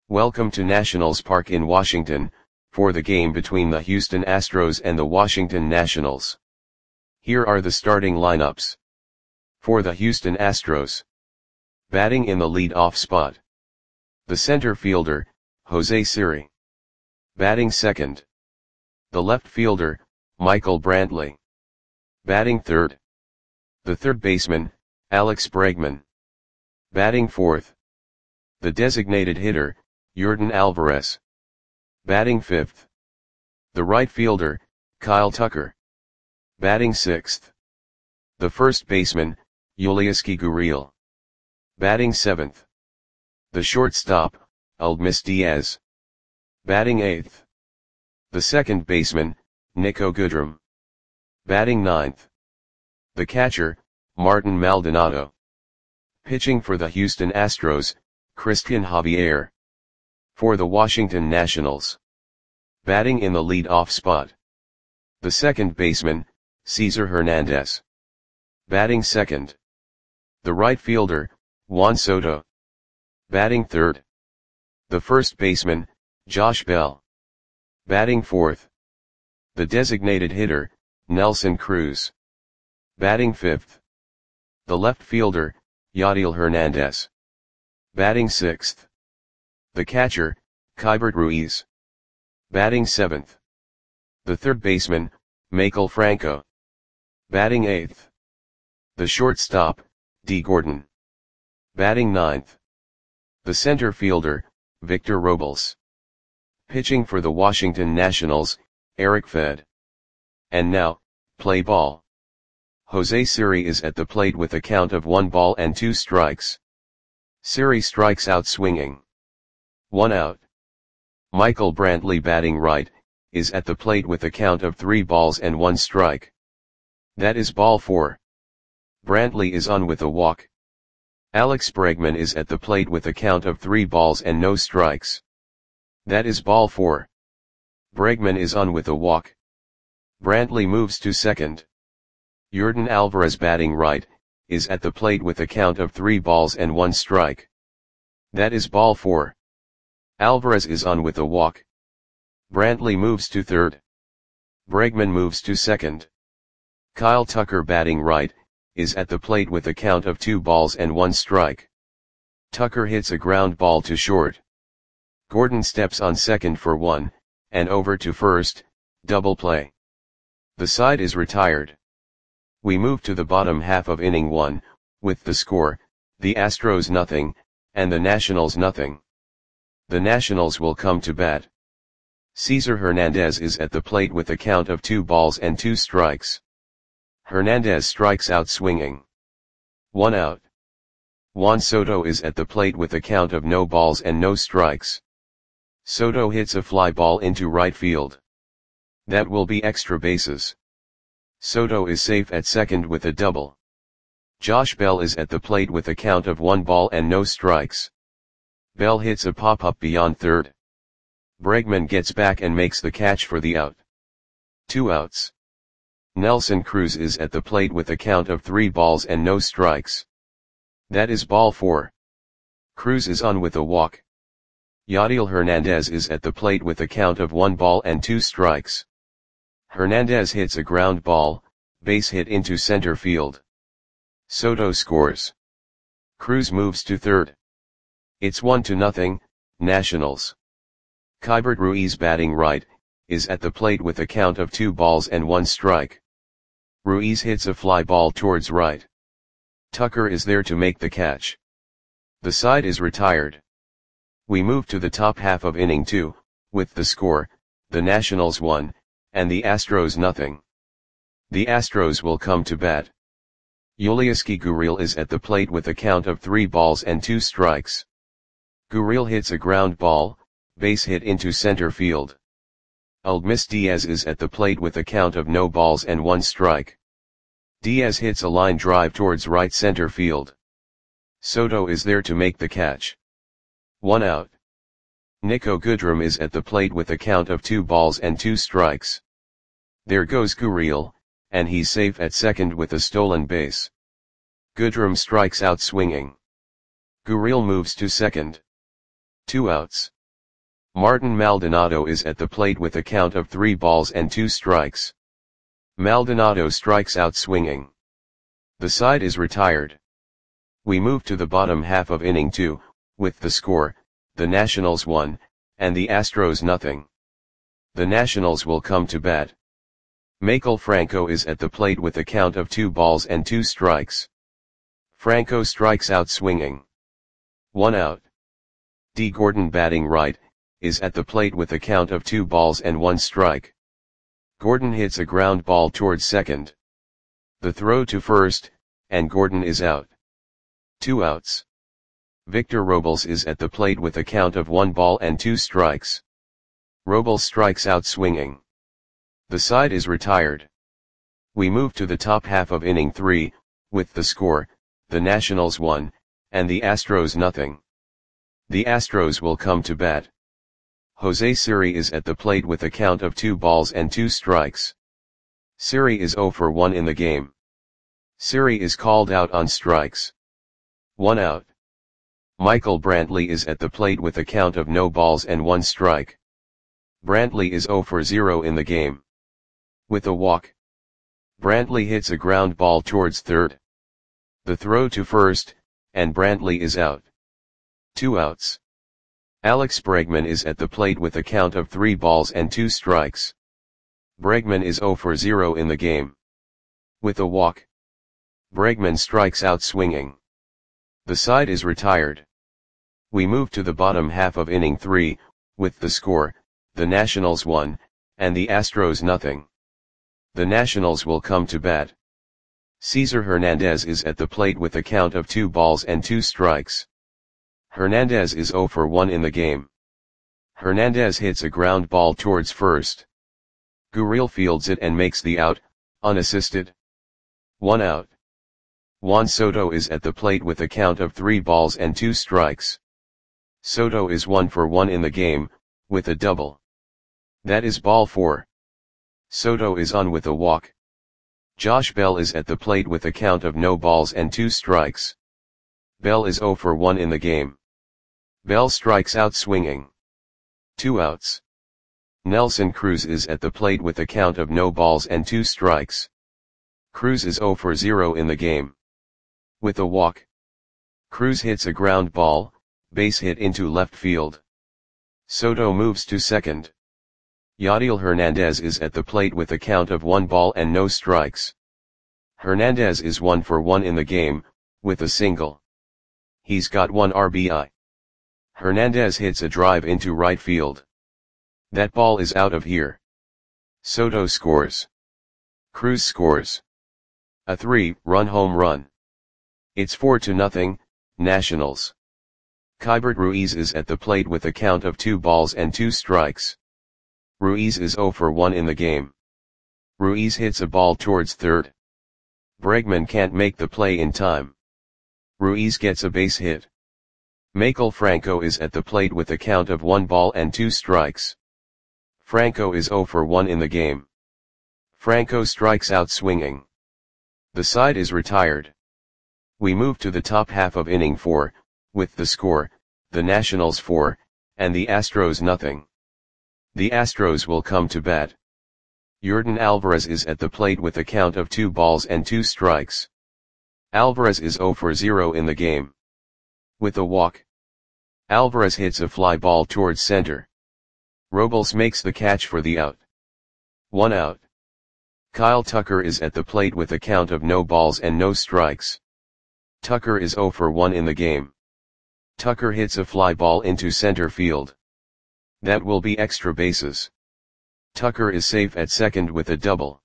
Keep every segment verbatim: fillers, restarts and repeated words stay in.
Welcome to Nationals Park in Washington, for the game between the Houston Astros and the Washington Nationals. Here are the starting lineups. For the Houston Astros. Batting in the lead-off spot. The center fielder, Jose Siri. Batting second. The left fielder, Michael Brantley. Batting third. The third baseman, Alex Bregman. Batting fourth. The designated hitter, Yordan Alvarez. Batting fifth. The right fielder, Kyle Tucker. Batting sixth. The first baseman, Yulieski Gurriel. Batting seventh. The shortstop, Aledmys Diaz. Batting eighth. The second baseman, Niko Goodrum. Batting ninth. The catcher, Martin Maldonado. Pitching for the Houston Astros, Christian Javier. For the Washington Nationals. Batting in the lead-off spot. The second baseman, Cesar Hernandez. Batting second. The right fielder, Juan Soto. Batting third. The first baseman, Josh Bell. Batting fourth. The designated hitter, Nelson Cruz. Batting fifth. The left fielder, Yadiel Hernandez. Batting sixth. The catcher, Keibert Ruiz. Batting seventh. The third baseman, Maikel Franco. Batting eighth. The shortstop, Dee Gordon. Batting ninth. The center fielder, Victor Robles. Pitching for the Washington Nationals, Eric Fed. And now, play ball. Jose Siri is at the plate with a count of one ball and two strikes. Siri strikes out swinging. One out. Michael Brantley batting right, is at the plate with a count of three balls and one strike. That is ball four. Brantley is on with a walk. Alex Bregman is at the plate with a count of three balls and no strikes. That is ball four. Bregman is on with a walk. Brantley moves to second. Yordan Alvarez batting right, is at the plate with a count of three balls and one strike. That is ball four. Alvarez is on with a walk. Brantley moves to third. Bregman moves to second. Kyle Tucker batting right, is at the plate with a count of two balls and one strike. Tucker hits a ground ball to short. Gordon steps on second for one, and over to first, double play. The side is retired. We move to the bottom half of inning one, with the score, the Astros nothing, and the Nationals nothing. The Nationals will come to bat. Cesar Hernandez is at the plate with a count of two balls and two strikes. Hernandez strikes out swinging. One out. Juan Soto is at the plate with a count of no balls and no strikes. Soto hits a fly ball into right field. That will be extra bases. Soto is safe at second with a double. Josh Bell is at the plate with a count of one ball and no strikes. Bell hits a pop-up beyond third. Bregman gets back and makes the catch for the out. Two outs. Nelson Cruz is at the plate with a count of three balls and no strikes. That is ball four. Cruz is on with a walk. Yadiel Hernandez is at the plate with a count of one ball and two strikes. Hernandez hits a ground ball, base hit into center field. Soto scores. Cruz moves to third. It's one to nothing, Nationals. Keibert Ruiz batting right, is at the plate with a count of two balls and one strike. Ruiz hits a fly ball towards right. Tucker is there to make the catch. The side is retired. We move to the top half of inning two, with the score, the Nationals one, and the Astros nothing. The Astros will come to bat. Yulieski Gurriel is at the plate with a count of three balls and two strikes. Gurriel hits a ground ball, base hit into center field. Aledmys Diaz is at the plate with a count of no balls and one strike. Diaz hits a line drive towards right center field. Soto is there to make the catch. One out. Niko Goodrum is at the plate with a count of two balls and two strikes. There goes Gurriel, and he's safe at second with a stolen base. Goodrum strikes out swinging. Gurriel moves to second. Two outs. Martin Maldonado is at the plate with a count of three balls and two strikes. Maldonado strikes out swinging. The side is retired. We move to the bottom half of inning two, with the score, the Nationals one, and the Astros nothing. The Nationals will come to bat. Maikel Franco is at the plate with a count of two balls and two strikes. Franco strikes out swinging. One out. D. Gordon, batting right, is at the plate with a count of two balls and one strike. Gordon hits a ground ball towards second. The throw to first, and Gordon is out. Two outs. Victor Robles is at the plate with a count of one ball and two strikes. Robles strikes out swinging. The side is retired. We move to the top half of inning three, with the score, the Nationals one, and the Astros nothing. The Astros will come to bat. Jose Siri is at the plate with a count of two balls and two strikes. Siri is zero for one in the game. Siri is called out on strikes. One out. Michael Brantley is at the plate with a count of no balls and one strike. Brantley is zero for zero in the game. With a walk. Brantley hits a ground ball towards third. The throw to first, and Brantley is out. Two outs. Alex Bregman is at the plate with a count of three balls and two strikes. Bregman is zero for zero in the game. With a walk. Bregman strikes out swinging. The side is retired. We move to the bottom half of inning three, with the score, the Nationals one, and the Astros nothing. The Nationals will come to bat. Cesar Hernandez is at the plate with a count of two balls and two strikes. Hernandez is zero for one in the game. Hernandez hits a ground ball towards first. Gurriel fields it and makes the out, unassisted. One out. Juan Soto is at the plate with a count of three balls and two strikes. Soto is one for one in the game, with a double. That is ball four. Soto is on with a walk. Josh Bell is at the plate with a count of no balls and two strikes. Bell is zero for one in the game. Bell strikes out swinging. Two outs. Nelson Cruz is at the plate with a count of no balls and two strikes. Cruz is zero for zero in the game. With a walk. Cruz hits a ground ball, base hit into left field. Soto moves to second. Yadiel Hernandez is at the plate with a count of one ball and no strikes. Hernandez is one for one in the game, with a single. He's got one R B I. Hernandez hits a drive into right field. That ball is out of here. Soto scores. Cruz scores. A three-run home run. It's four to nothing, Nationals. Keibert Ruiz is at the plate with a count of two balls and two strikes. Ruiz is zero for one in the game. Ruiz hits a ball towards third. Bregman can't make the play in time. Ruiz gets a base hit. Maikel Franco is at the plate with a count of one ball and two strikes. Franco is zero for one in the game. Franco strikes out swinging. The side is retired. We move to the top half of inning four, with the score, the Nationals four, and the Astros nothing. The Astros will come to bat. Yordan Alvarez is at the plate with a count of two balls and two strikes. Alvarez is zero for zero in the game. With a walk. Alvarez hits a fly ball towards center. Robles makes the catch for the out. One out. Kyle Tucker is at the plate with a count of no balls and no strikes. Tucker is zero for one in the game. Tucker hits a fly ball into center field. That will be extra bases. Tucker is safe at second with a double.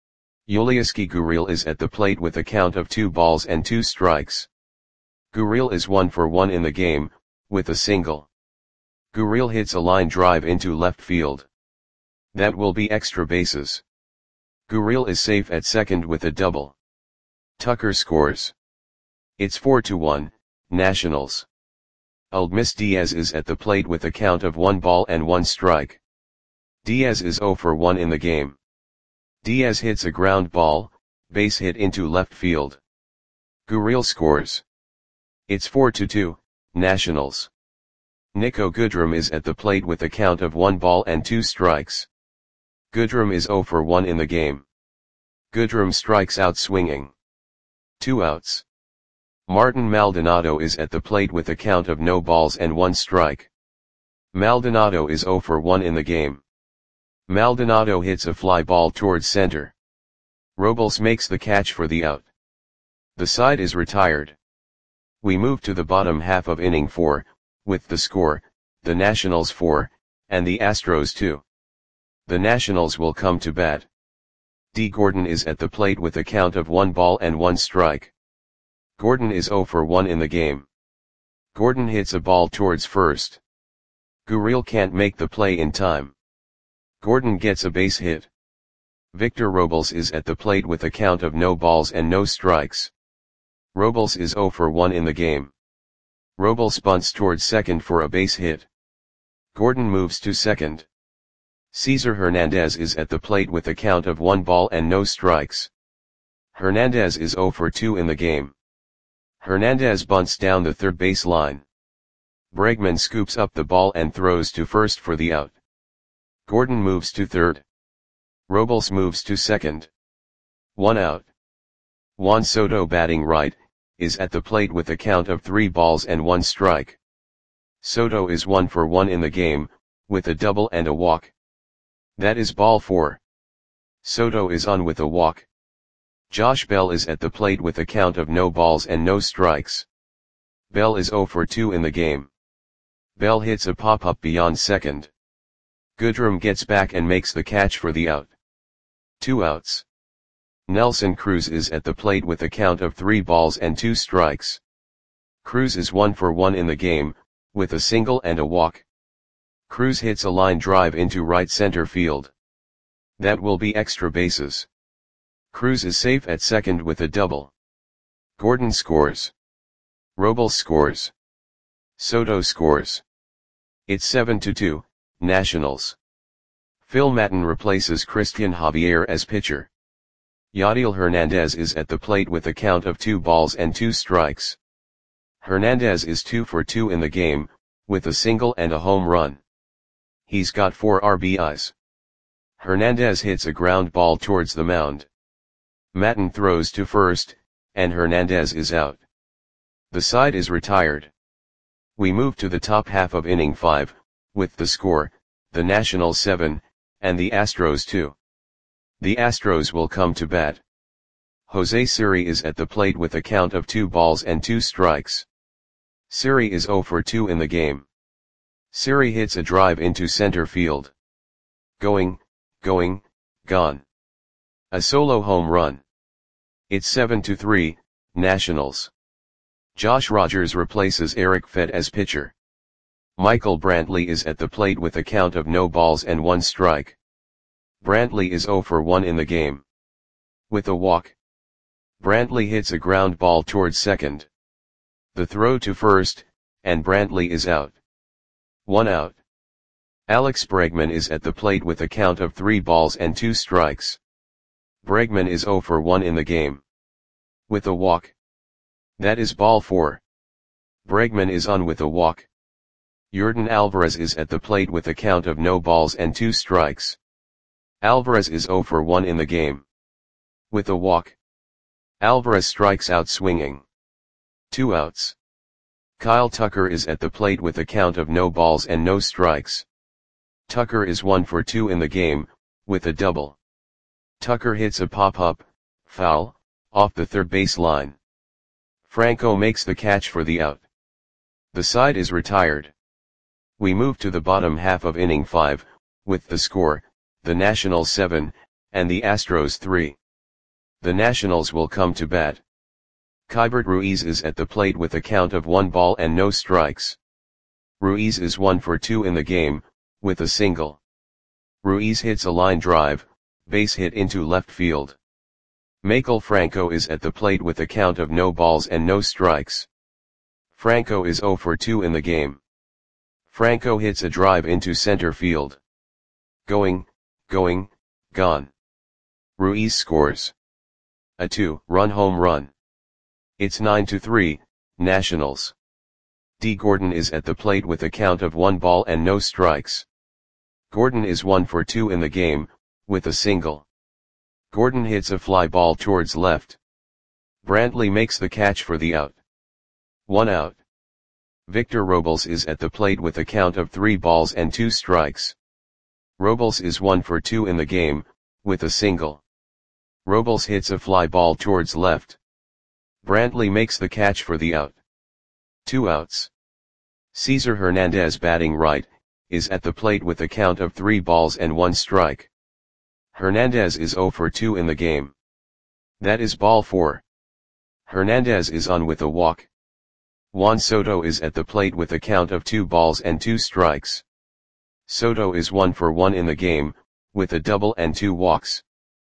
Yulieski Gurriel is at the plate with a count of two balls and two strikes. Gurriel is one for one in the game, with a single. Gurriel hits a line drive into left field. That will be extra bases. Gurriel is safe at second with a double. Tucker scores. It's four to one, Nationals. Aledmys Diaz is at the plate with a count of one ball and one strike. Diaz is zero for one in the game. Diaz hits a ground ball, base hit into left field. Gurriel scores. It's four to two, Nationals. Niko Goodrum is at the plate with a count of one ball and two strikes. Goodrum is zero for one in the game. Goodrum strikes out swinging. Two outs. Martin Maldonado is at the plate with a count of no balls and one strike. Maldonado is zero for one in the game. Maldonado hits a fly ball towards center. Robles makes the catch for the out. The side is retired. We move to the bottom half of inning four, with the score, the Nationals four, and the Astros two. The Nationals will come to bat. D. Gordon is at the plate with a count of one ball and one strike. Gordon is zero for one in the game. Gordon hits a ball towards first. Gurriel can't make the play in time. Gordon gets a base hit. Victor Robles is at the plate with a count of no balls and no strikes. Robles is zero for one in the game. Robles bunts towards second for a base hit. Gordon moves to second. Cesar Hernandez is at the plate with a count of one ball and no strikes. Hernandez is zero for two in the game. Hernandez bunts down the third base line. Bregman scoops up the ball and throws to first for the out. Gordon moves to third. Robles moves to second. One out. Juan Soto, batting right, is at the plate with a count of three balls and one strike. Soto is one for one in the game, with a double and a walk. That is ball four. Soto is on with a walk. Josh Bell is at the plate with a count of no balls and no strikes. Bell is zero for two in the game. Bell hits a pop-up beyond second. Goodrum gets back and makes the catch for the out. Two outs. Nelson Cruz is at the plate with a count of three balls and two strikes. Cruz is one for one in the game, with a single and a walk. Cruz hits a line drive into right center field. That will be extra bases. Cruz is safe at second with a double. Gordon scores. Robles scores. Soto scores. It's seven to two, Nationals. Phil Maton replaces Christian Javier as pitcher. Yadiel Hernandez is at the plate with a count of two balls and two strikes. Hernandez is two for two in the game, with a single and a home run. He's got four R B Is. Hernandez hits a ground ball towards the mound. Maton throws to first, and Hernandez is out. The side is retired. We move to the top half of inning five, with the score, the Nationals seven, and the Astros two. The Astros will come to bat. Jose Siri is at the plate with a count of two balls and two strikes. Siri is zero for two in the game. Siri hits a drive into center field. Going, going, gone. A solo home run. It's seven to three, Nationals. Josh Rogers replaces Eric Fed as pitcher. Michael Brantley is at the plate with a count of no balls and one strike. Brantley is zero for one in the game. With a walk. Brantley hits a ground ball towards second. The throw to first, and Brantley is out. One out. Alex Bregman is at the plate with a count of three balls and two strikes. Bregman is zero for one in the game. With a walk. That is ball four. Bregman is on with a walk. Yordan Alvarez is at the plate with a count of no balls and two strikes. Alvarez is zero for one in the game. With a walk. Alvarez strikes out swinging. Two outs. Kyle Tucker is at the plate with a count of no balls and no strikes. Tucker is one for two in the game, with a double. Tucker hits a pop-up, foul, off the third base line. Franco makes the catch for the out. The side is retired. We move to the bottom half of inning five, with the score, the Nationals seven, and the Astros three. The Nationals will come to bat. Keibert Ruiz is at the plate with a count of one ball and no strikes. Ruiz is one for two in the game, with a single. Ruiz hits a line drive, base hit into left field. Maikel Franco is at the plate with a count of no balls and no strikes. Franco is zero for two in the game. Franco hits a drive into center field. Going, going, gone. Ruiz scores. A two-run home run. It's nine to three, Nationals. D. Gordon is at the plate with a count of one ball and no strikes. Gordon is one for two in the game, with a single. Gordon hits a fly ball towards left. Brantley makes the catch for the out. One out. Victor Robles is at the plate with a count of three balls and two strikes. Robles is one for two in the game, with a single. Robles hits a fly ball towards left. Brantley makes the catch for the out. Two outs. Cesar Hernandez, batting right, is at the plate with a count of three balls and one strike. Hernandez is zero for two in the game. That is ball four. Hernandez is on with a walk. Juan Soto is at the plate with a count of two balls and two strikes. Soto is one for one in the game, with a double and two walks.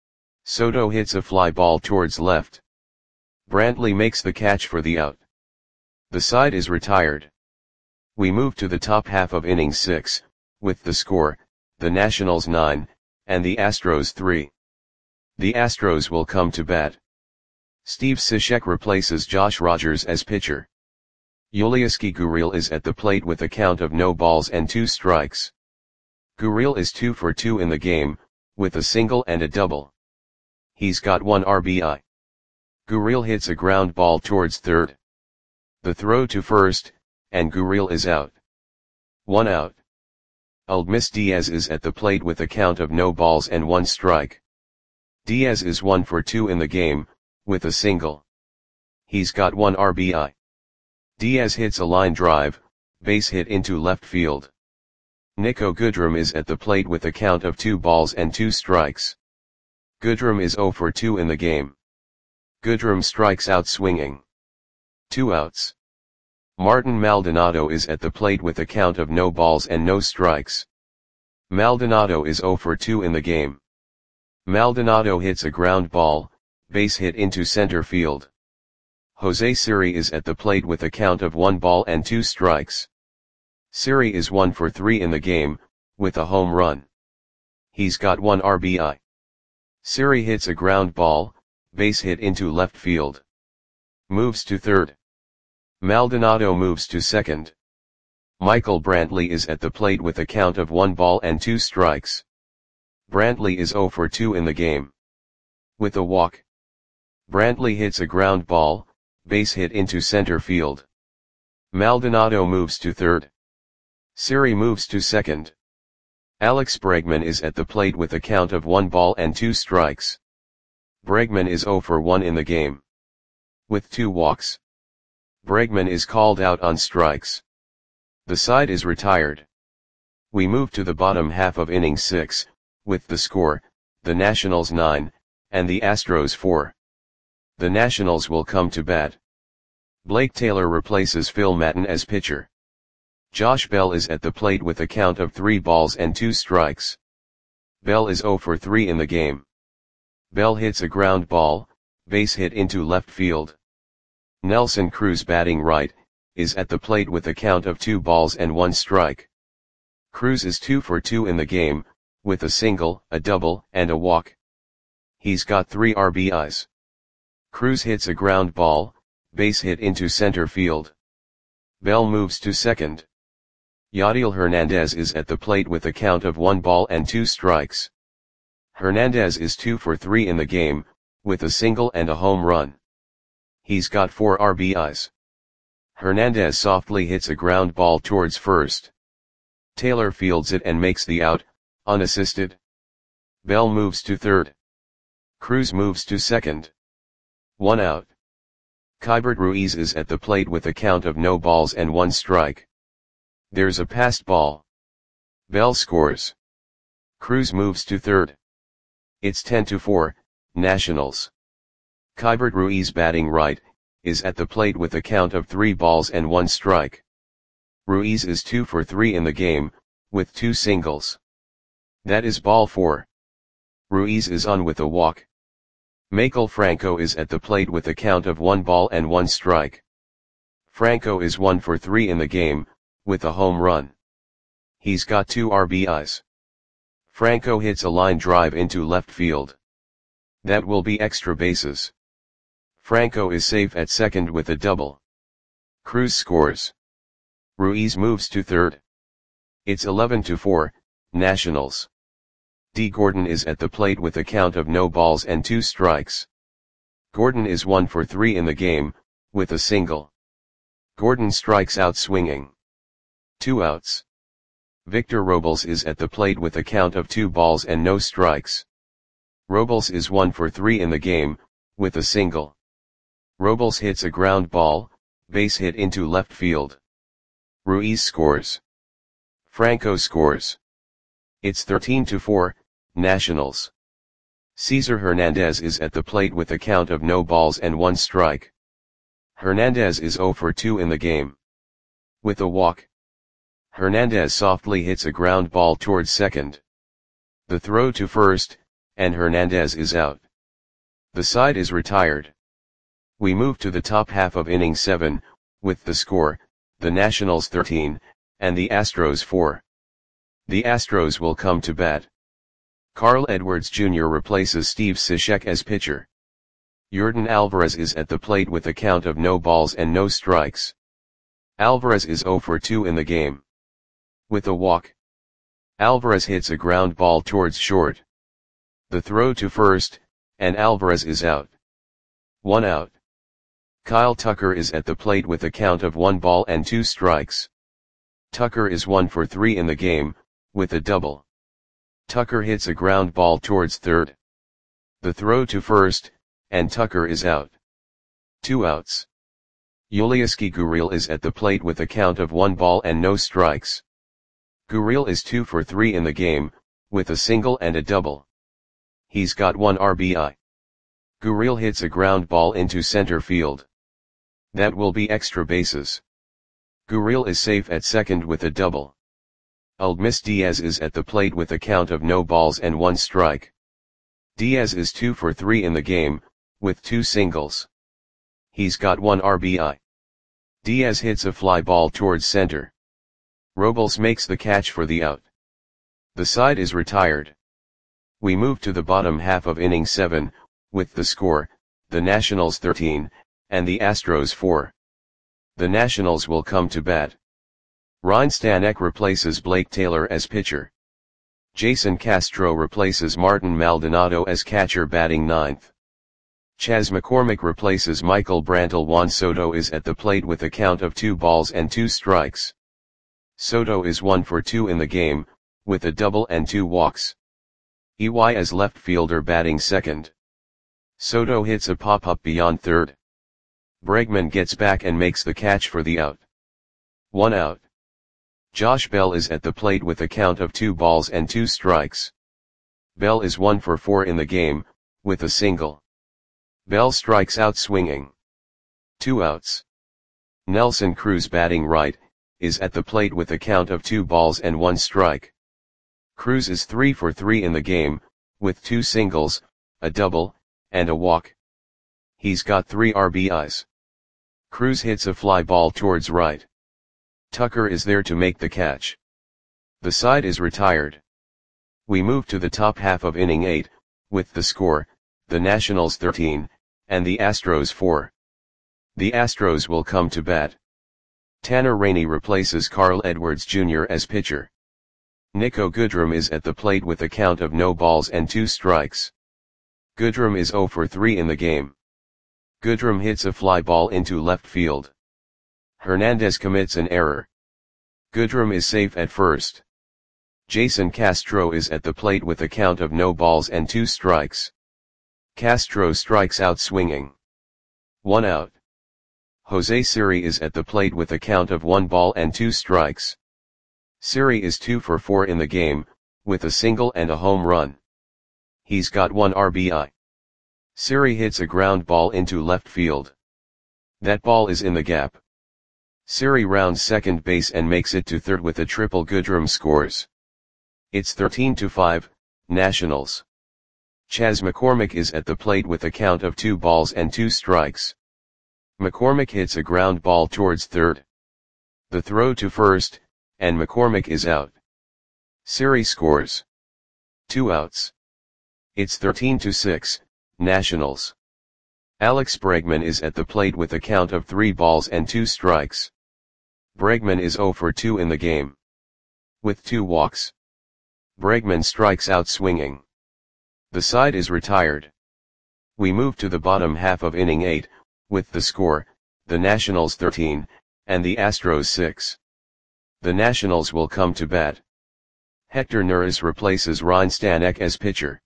Soto hits a fly ball towards left. Brantley makes the catch for the out. The side is retired. We move to the top half of inning six, with the score, the Nationals nine, and the Astros three. The Astros will come to bat. Steve Cishek replaces Josh Rogers as pitcher. Yulieski Gurriel is at the plate with a count of no balls and two strikes. Gurriel is two for two in the game, with a single and a double. He's got one R B I. Gurriel hits a ground ball towards third. The throw to first, and Gurriel is out. One out. Aledmys Diaz is at the plate with a count of no balls and one strike. Diaz is one for two in the game, with a single. He's got one R B I. Diaz hits a line drive, base hit into left field. Niko Goodrum is at the plate with a count of two balls and two strikes. Goodrum is zero for two in the game. Goodrum strikes out swinging. Two outs. Martin Maldonado is at the plate with a count of no balls and no strikes. Maldonado is zero for two in the game. Maldonado hits a ground ball, base hit into center field. Jose Siri is at the plate with a count of one ball and two strikes. Siri is one for three in the game, with a home run. He's got one R B I. Siri hits a ground ball, base hit into left field. Moves to third. Maldonado moves to second. Michael Brantley is at the plate with a count of one ball and two strikes. Brantley is zero for two in the game. With a walk. Brantley hits a ground ball, base hit into center field. Maldonado moves to third. Siri moves to second. Alex Bregman is at the plate with a count of one ball and two strikes. Bregman is zero for one in the game. With two walks. Bregman is called out on strikes. The side is retired. We move to the bottom half of inning six, with the score, the Nationals nine, and the Astros four. The Nationals will come to bat. Blake Taylor replaces Phil Maton as pitcher. Josh Bell is at the plate with a count of three balls and two strikes. Bell is zero for three in the game. Bell hits a ground ball, base hit into left field. Nelson Cruz, batting right, is at the plate with a count of two balls and one strike. Cruz is two for two in the game, with a single, a double, and a walk. He's got three R B Is. Cruz hits a ground ball, base hit into center field. Bell moves to second. Yadiel Hernandez is at the plate with a count of one ball and two strikes. Hernandez is two for three in the game, with a single and a home run. He's got four R B Is. Hernandez softly hits a ground ball towards first. Taylor fields it and makes the out, unassisted. Bell moves to third. Cruz moves to second. One out. Keibert Ruiz is at the plate with a count of no balls and one strike. There's a passed ball. Bell scores. Cruz moves to third. It's ten to four, Nationals. Keibert Ruiz, batting right, is at the plate with a count of three balls and one strike. Ruiz is two for three in the game, with two singles. That is ball four. Ruiz is on with a walk. Maikel Franco is at the plate with a count of one ball and one strike. Franco is one for three in the game, with a home run. He's got two R B Is. Franco hits a line drive into left field. That will be extra bases. Franco is safe at second with a double. Cruz scores. Ruiz moves to third. It's eleven to four, Nationals. D. Gordon is at the plate with a count of no balls and two strikes. Gordon is one for three in the game, with a single. Gordon strikes out swinging. Two outs. Victor Robles is at the plate with a count of two balls and no strikes. Robles is one for three in the game, with a single. Robles hits a ground ball, base hit into left field. Ruiz scores. Franco scores. It's thirteen to four, Nationals. Cesar Hernandez is at the plate with a count of no balls and one strike. Hernandez is zero for two in the game. With a walk. Hernandez softly hits a ground ball towards second. The throw to first, and Hernandez is out. The side is retired. We move to the top half of inning seven, with the score, the Nationals thirteen, and the Astros four. The Astros will come to bat. Carl Edwards Junior replaces Steve Cishek as pitcher. Yordan Alvarez is at the plate with a count of no balls and no strikes. Alvarez is zero for two in the game. With a walk. Alvarez hits a ground ball towards short. The throw to first, and Alvarez is out. One out. Kyle Tucker is at the plate with a count of one ball and two strikes. Tucker is one for three in the game, with a double. Tucker hits a ground ball towards third. The throw to first, and Tucker is out. Two outs. Yulieski Gurriel is at the plate with a count of one ball and no strikes. Gurriel is two for three in the game, with a single and a double. He's got one R B I. Gurriel hits a ground ball into center field. That will be extra bases. Gurriel is safe at second with a double. Aledmys Diaz is at the plate with a count of no balls and one strike. Diaz is two for three in the game, with two singles. He's got one R B I. Diaz hits a fly ball towards center. Robles makes the catch for the out. The side is retired. We move to the bottom half of inning seven, with the score, the Nationals thirteen, and the Astros four. The Nationals will come to bat. Ryan Stanek replaces Blake Taylor as pitcher. Jason Castro replaces Martin Maldonado as catcher batting ninth. Chas McCormick replaces Michael Brantle. Juan Soto is at the plate with a count of two balls and two strikes. Soto is one for two in the game, with a double and two walks. E Y as left fielder batting second. Soto hits a pop-up beyond third. Bregman gets back and makes the catch for the out. One out. Josh Bell is at the plate with a count of two balls and two strikes. Bell is one for four in the game, with a single. Bell strikes out swinging. Two outs. Nelson Cruz batting right, is at the plate with a count of two balls and one strike. Cruz is three for three in the game, with two singles, a double, and a walk. He's got three R B Is. Cruz hits a fly ball towards right. Tucker is there to make the catch. The side is retired. We move to the top half of inning eight, with the score, the Nationals thirteen, and the Astros four. The Astros will come to bat. Tanner Rainey replaces Carl Edwards Junior as pitcher. Nico Goodrum is at the plate with a count of no balls and two strikes. Goodrum is zero for three in the game. Goodrum hits a fly ball into left field. Hernandez commits an error. Goodrum is safe at first. Jason Castro is at the plate with a count of no balls and two strikes. Castro strikes out swinging. One out. Jose Siri is at the plate with a count of one ball and two strikes. Siri is two for four in the game, with a single and a home run. He's got one R B I. Siri hits a ground ball into left field. That ball is in the gap. Siri rounds second base and makes it to third with a triple. Goodrum scores. It's thirteen to five, Nationals. Chas McCormick is at the plate with a count of two balls and two strikes. McCormick hits a ground ball towards third. The throw to first, and McCormick is out. Siri scores. Two outs. It's thirteen to six, Nationals. Alex Bregman is at the plate with a count of three balls and two strikes. Bregman is zero for two in the game. With two walks, Bregman strikes out swinging. The side is retired. We move to the bottom half of inning eight, with the score, the Nationals thirteen, and the Astros six. The Nationals will come to bat. Hector Neris replaces Ryan Stanek as pitcher.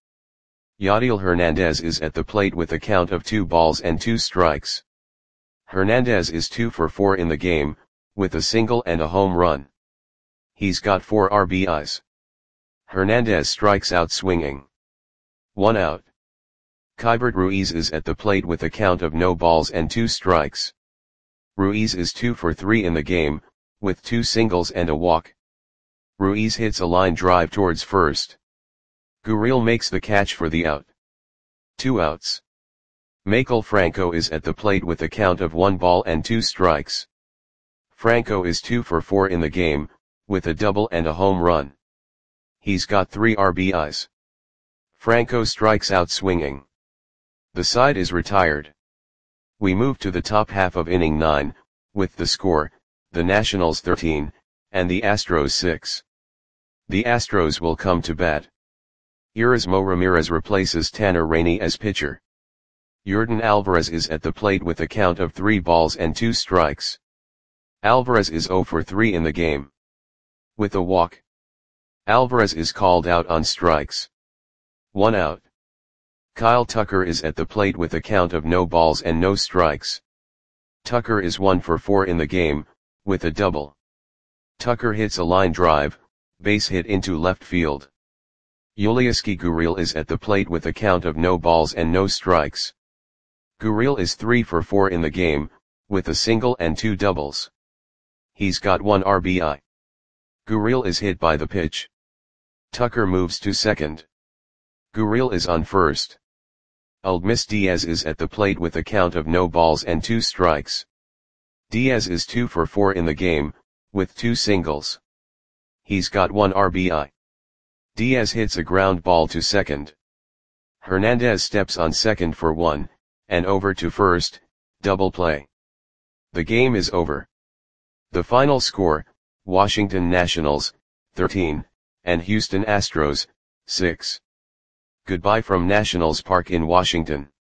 Yadiel Hernandez is at the plate with a count of two balls and two strikes. Hernandez is two for four in the game, with a single and a home run. He's got four R B Is. Hernandez strikes out swinging. One out. Keibert Ruiz is at the plate with a count of no balls and two strikes. Ruiz is two for three in the game, with two singles and a walk. Ruiz hits a line drive towards first. Gurriel makes the catch for the out. Two outs. Maikel Franco is at the plate with a count of one ball and two strikes. Franco is two for four in the game, with a double and a home run. He's got three R B Is. Franco strikes out swinging. The side is retired. We move to the top half of inning nine, with the score, the Nationals thirteen, and the Astros six. The Astros will come to bat. Erasmo Ramirez replaces Tanner Rainey as pitcher. Yordan Alvarez is at the plate with a count of three balls and two strikes. Alvarez is zero for three in the game. With a walk, Alvarez is called out on strikes. One out. Kyle Tucker is at the plate with a count of no balls and no strikes. Tucker is one for four in the game, with a double. Tucker hits a line drive, base hit into left field. Yulieski Gurriel is at the plate with a count of no balls and no strikes. Gurriel is three for four in the game, with a single and two doubles. He's got one R B I. Gurriel is hit by the pitch. Tucker moves to second. Gurriel is on first. Aledmys Diaz is at the plate with a count of no balls and two strikes. Diaz is two for four in the game, with two singles. He's got one R B I. Diaz hits a ground ball to second. Hernandez steps on second for one, and over to first, double play. The game is over. The final score, Washington Nationals, thirteen, and Houston Astros, six. Goodbye from Nationals Park in Washington.